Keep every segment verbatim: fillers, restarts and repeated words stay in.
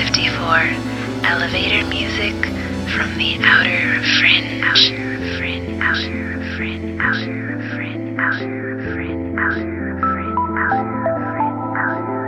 fifty-four, elevator music from the outer fringe. Outer fringe. Outer fringe. Outer fringe. Outer fringe. Outer fringe. Outer fringe.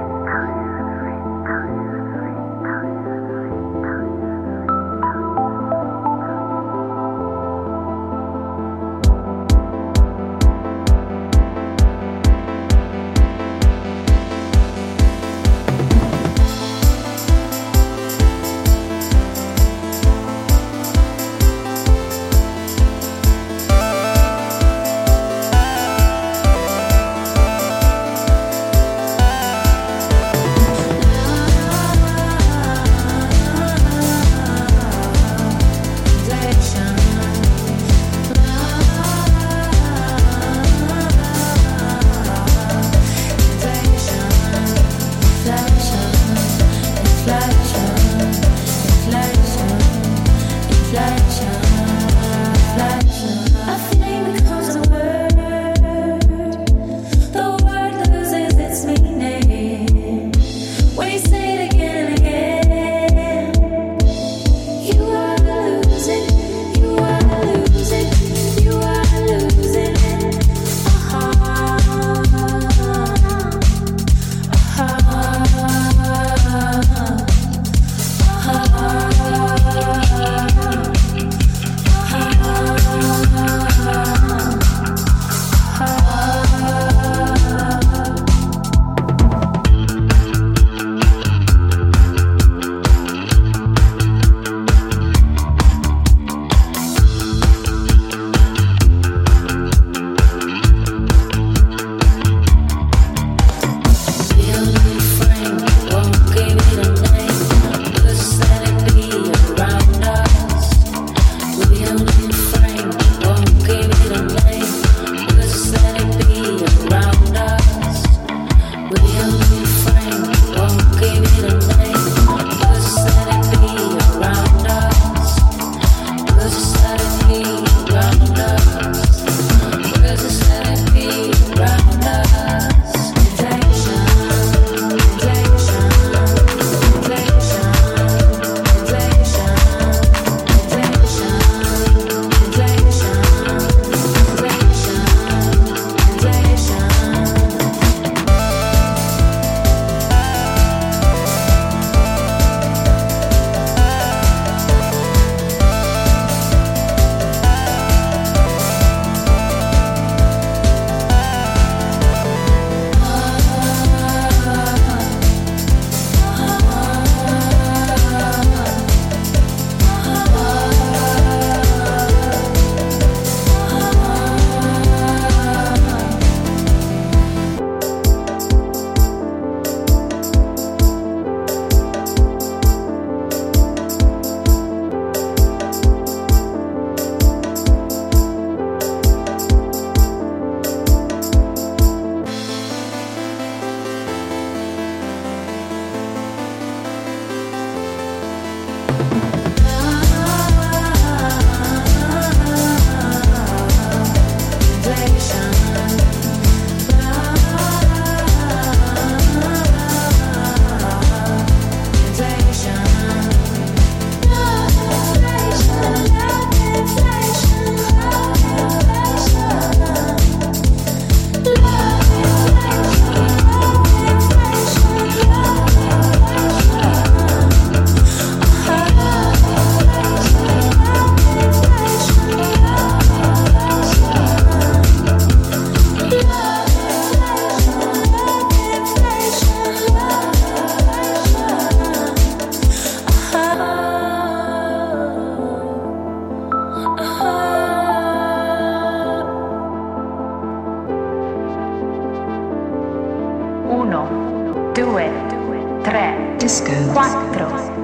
quattro.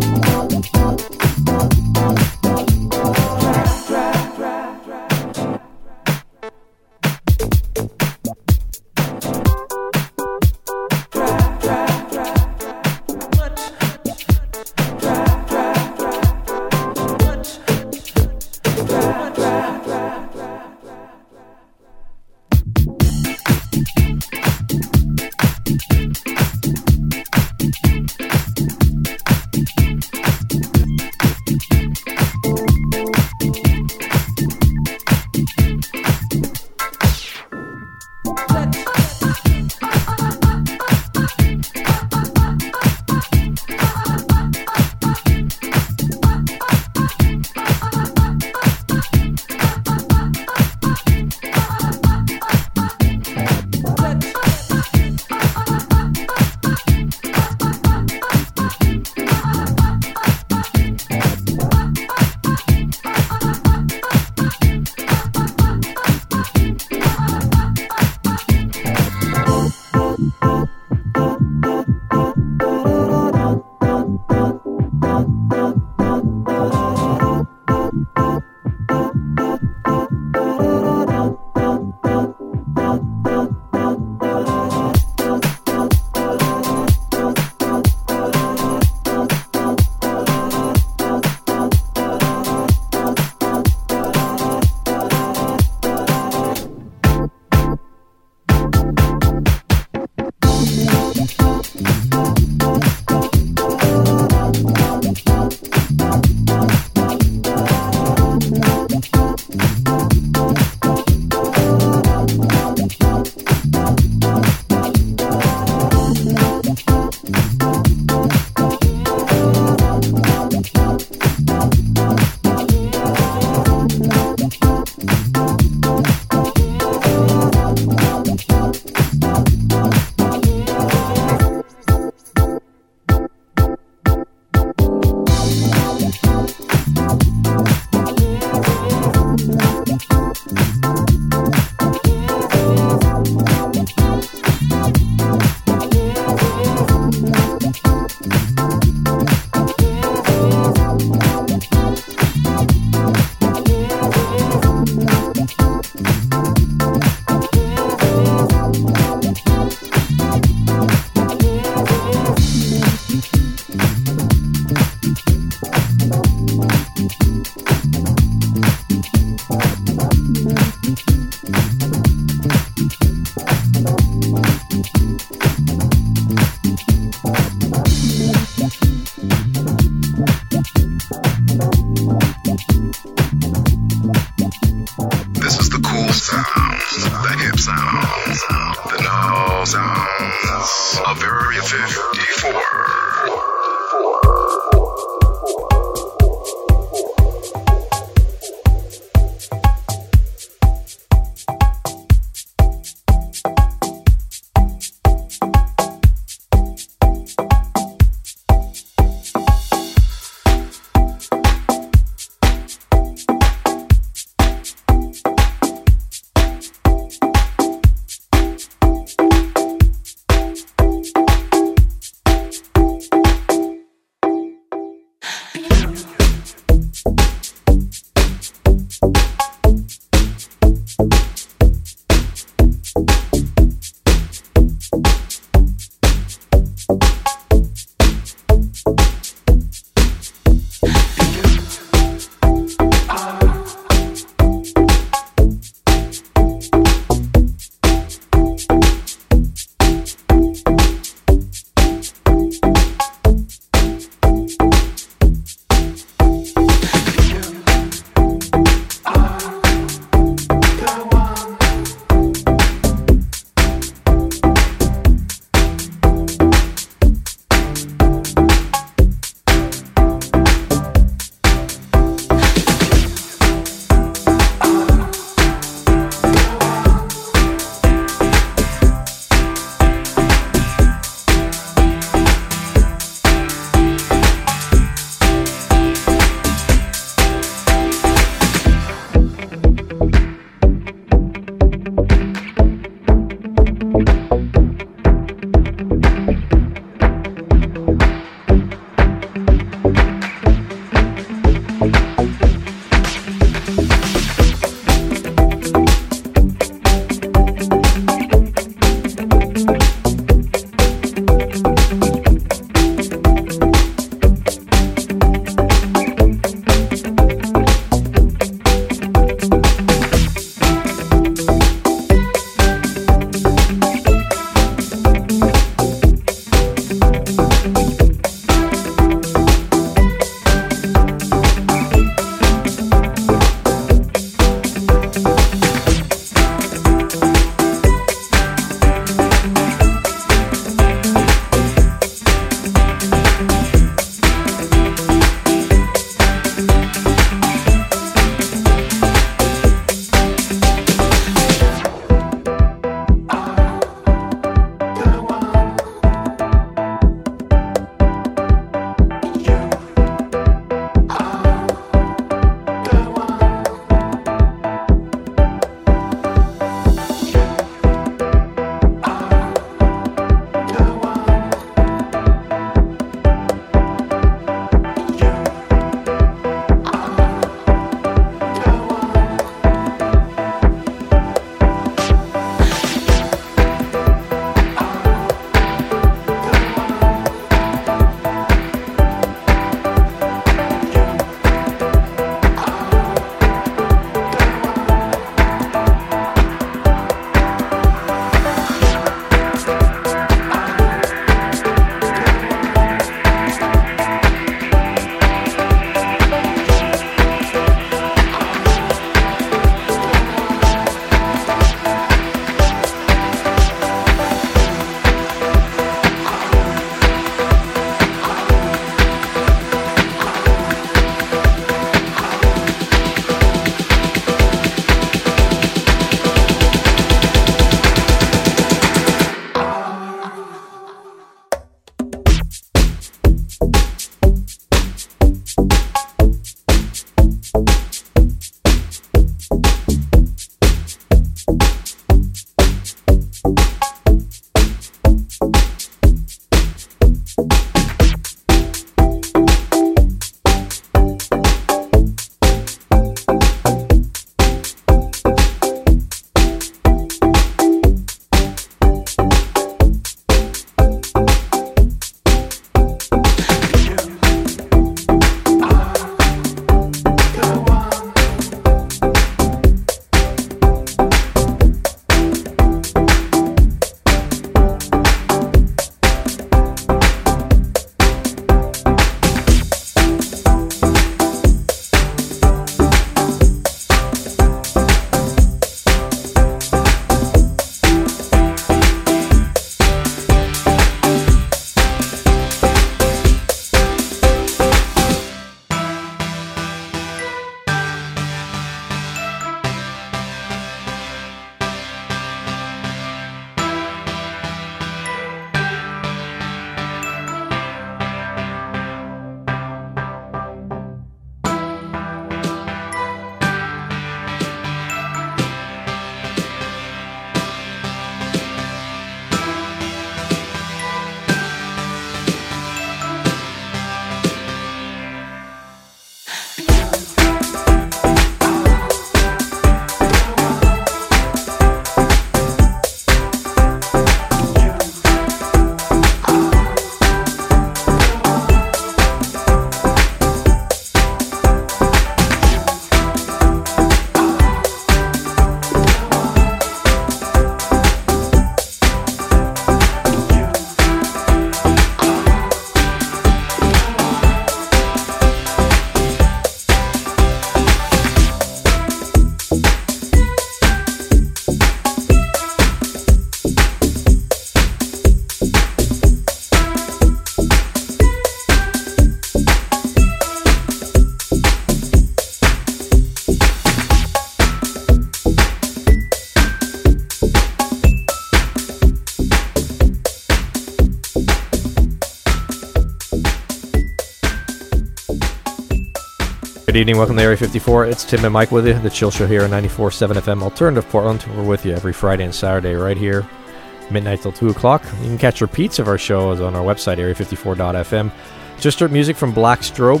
Good evening, welcome to Area fifty-four. It's Tim and Mike with you, the Chill Show here on ninety-four point seven F M Alternative Portland. We're with you every Friday and Saturday right here, midnight till two o'clock. You can catch repeats of our shows on our website, area fifty-four dot f m. Just heard music from Black Strobe,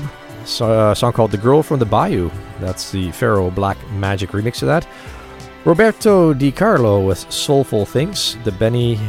a song called The Girl from the Bayou. That's the Pharaoh Black Magic remix of that. Roberto Di Carlo with Soulful Things, the Benny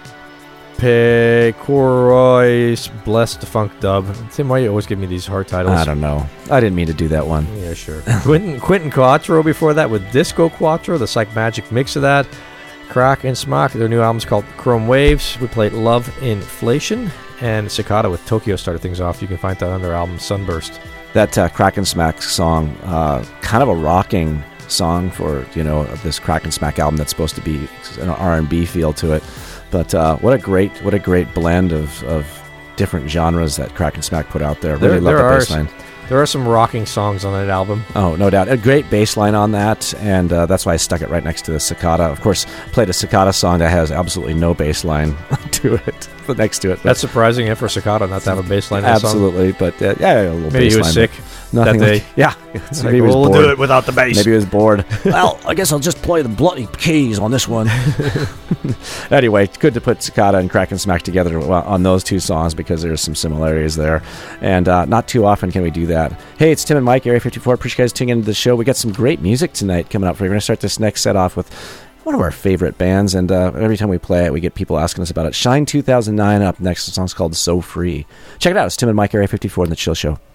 Pecoroy's Blessed Funk Dub. Tim, why you always give me these hard titles? I don't know. I didn't mean to do that one. Yeah, sure. Quentin, Quentin Quattro before that with Disco Quattro, the Psych Magic mix of that. Crack and Smack, their new album's called Chrome Waves. We played Love Inflation, and Cicada with Tokyo started things off. You can find that on their album Sunburst. That uh, Crack and Smack song, uh, kind of a rocking song for, you know, this Crack and Smack album that's supposed to be an R and B feel to it. But uh, what a great, what a great blend of, of different genres that Crack and Smack put out there. Really there, love there the are, bass line. There are some rocking songs on that album. Oh, no doubt. A great bass line on that, and uh, that's why I stuck it right next to the Cicada. Of course, played a Cicada song that has absolutely no bass line to it, but next to it. But that's surprising, eh, for Cicada not to have a bass line in absolutely, song. But uh, yeah, a little maybe bass he was line, sick nothing that day. Like, yeah, like, maybe he was we'll bored. do it without the bass. Maybe he was bored. Well, I guess I'll just play the bloody keys on this one. Anyway, it's good to put Cicada and Crack and Smack together on those two songs because there's some similarities there, and uh, not too often can we do that. Hey, it's Tim and Mike, Area fifty-four. Appreciate you guys tuning into the show. We got some great music tonight coming up for you. We're going to start this next set off with one of our favorite bands, and uh, every time we play it, we get people asking us about it. Shine two thousand nine up next. The song's called So Free. Check it out. It's Tim and Mike, Area fifty-four, in the Chill Show.